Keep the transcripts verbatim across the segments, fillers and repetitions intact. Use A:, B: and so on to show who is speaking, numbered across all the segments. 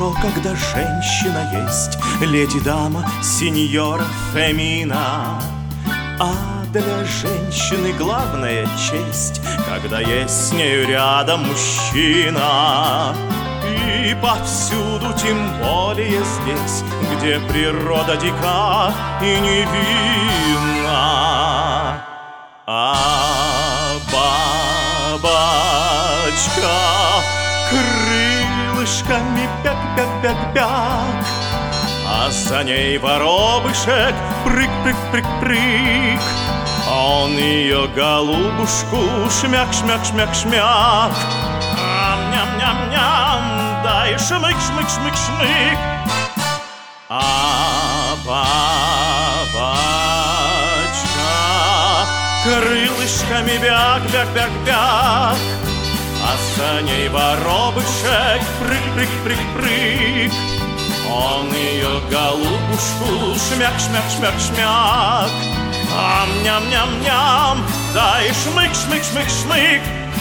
A: хорошо, когда женщина есть, леди-дама, сеньора Фемина. А для женщины главная честь, когда есть с нею рядом мужчина. И повсюду, тем более здесь, где природа дика и невинна. А бабочка крылышками бяк-бяк-бяк-бяк, а за ней воробышек прыг-прыг-прыг-прыг. Он ее голубушку шмяк-шмяк-шмяк-шмяк. Ням-ням-ням, дай шмык-шмык-шмык-шмык. А бабочка крылышками бяк-бяк-бяк-бяк, а за ней воробышек прыг-прыг-прыг-прыг. Он ее голубушку шмяк-шмяк-шмяк-шмяк. Ам-ням-ням-ням, дай шмык-шмык-шмык-шмык.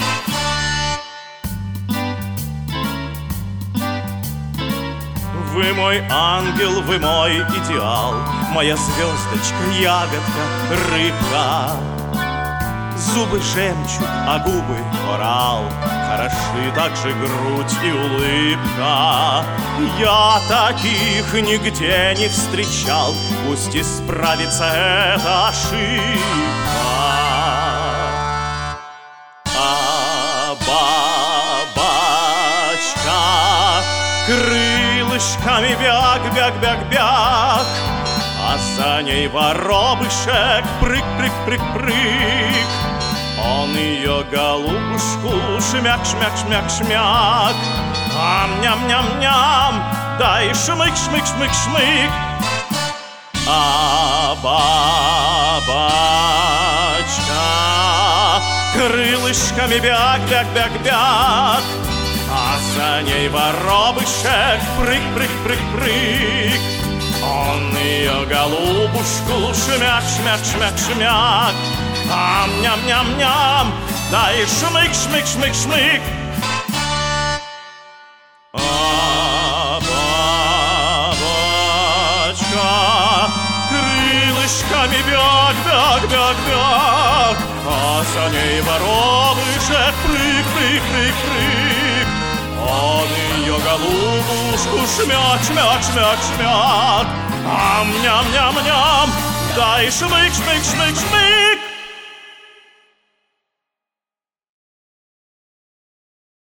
A: Вы мой ангел, вы мой идеал, моя звездочка, ягодка, рыбка. Зубы жемчуг, а губы коралл, хороши также грудь и улыбка. Я таких нигде не встречал, пусть исправится эта ошибка. А бабочка крылышками бяк-бяк-бяк-бяк, а за ней воробышек прыг-прыг-прыг-прыг. Он ее голубушку шмяк-шмяк-шмяк-шмяк. Ам-ням-ням-ням, дай шмык-шмык-шмык-шмык. А бабочка крылышками бяк-бяк-бяк-бяк, а за ней воробышек прыг-прыг-прыг-прыг. Он ее голубушку шмяк-шмяк-шмяк-шмяк. Ам-ням-ням-ням, дай шмык-шмык-шмык-шмык. А бабочка крылышками бяк-бяк-бяк-бяк, а за ней воробышек прыг-прыг-прыг-прыг. Он ее голубушку шмяк-шмяк-шмяк-шмяк. Ам-ням-ням-ням, дай шмык-шмык-шмык-шмык.